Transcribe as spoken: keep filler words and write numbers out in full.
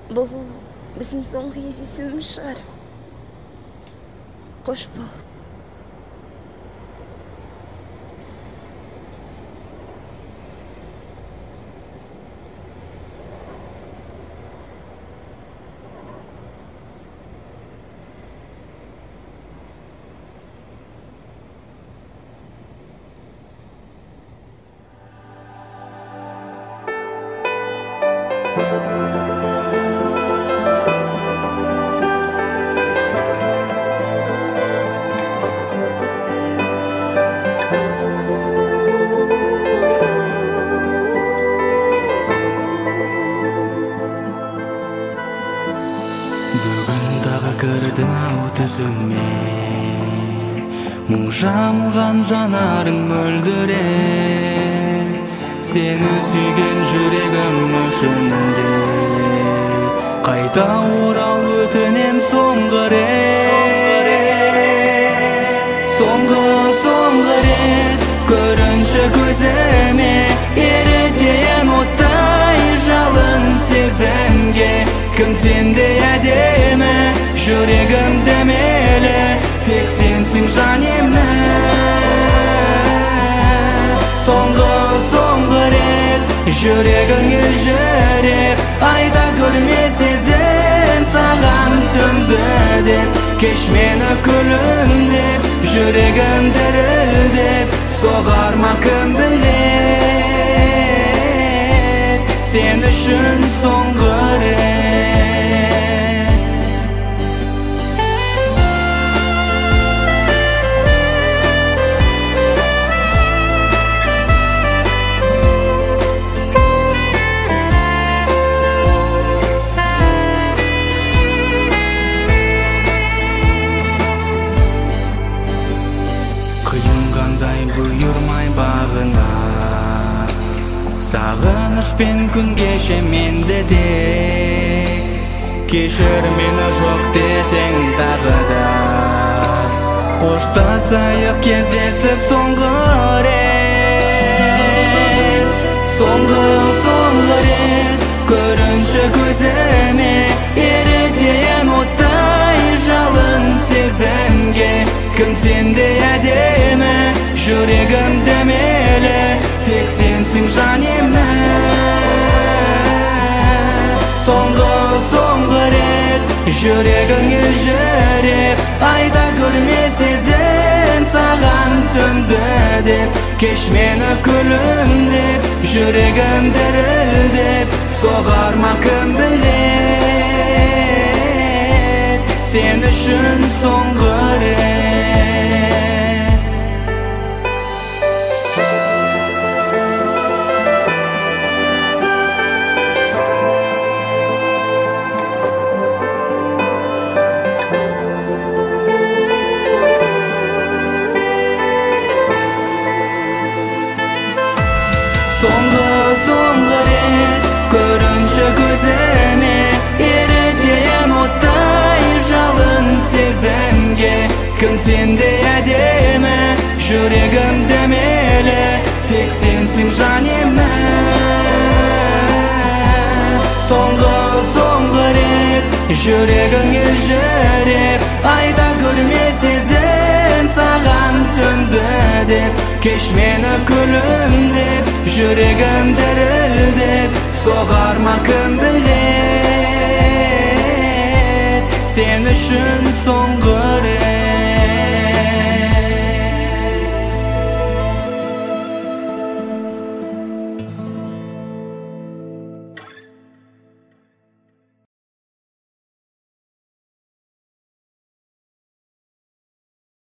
Бұл біздің соңғы кездесуіміз шығар. Қош бол. Бүгін тағы кірдің ау түсіме, мұң жамылған жанарың мөлдіреп, сені сүйген жүрегім ішінде. Қайта орал өтінем соңғы рет, соңғы соңғы рет көрінші көзіме, ерітейін оттай жалын сезімге. Кім сендей әдемі, жүрегім дәмелі, тек сенсің жанемі. Соңғы соңғы рет жүрегің елжіреп, айда көрме сезім саған сөнді деп. Кеш мені күлімдеп, жүрегім дірілдеп, соғар ма кім білет, сен үшін соңғы рет. Қиынғандай бұйырмай бағына, сағынышпен күн кеше менде де. Кешір мені жоқ десең тағы да, қоштасайық кездесіп соңғы рет. Соңғы соңғы рет көрінші көзіме, ерітейін оттай жалын сезімге. Кім сендей әдемі, жүрегім дәмелі, тек сенсің жанемі. Соңғы соңғы рет жүрегің елжіреп, айда көрме сезім саған сөнді деп. Кеш мені күлімдеп, жүрегім дірілдеп, соғар ма кім білет, сен үшін соңғы рет. Соңғы соңғы рет көрінші көзіме, ерітейін оттай жалын сезімге. Кім сендей әдемі, жүрегім дәмелі, тек сенсің жанемі. Соңғы соңғы рет жүрегің елжіреп, айда көрме сезім саған сөнді деп. Кеш мені күлімдеп, жүрегім дірілдеп, соғар ма кім білет, сен үшін соңғы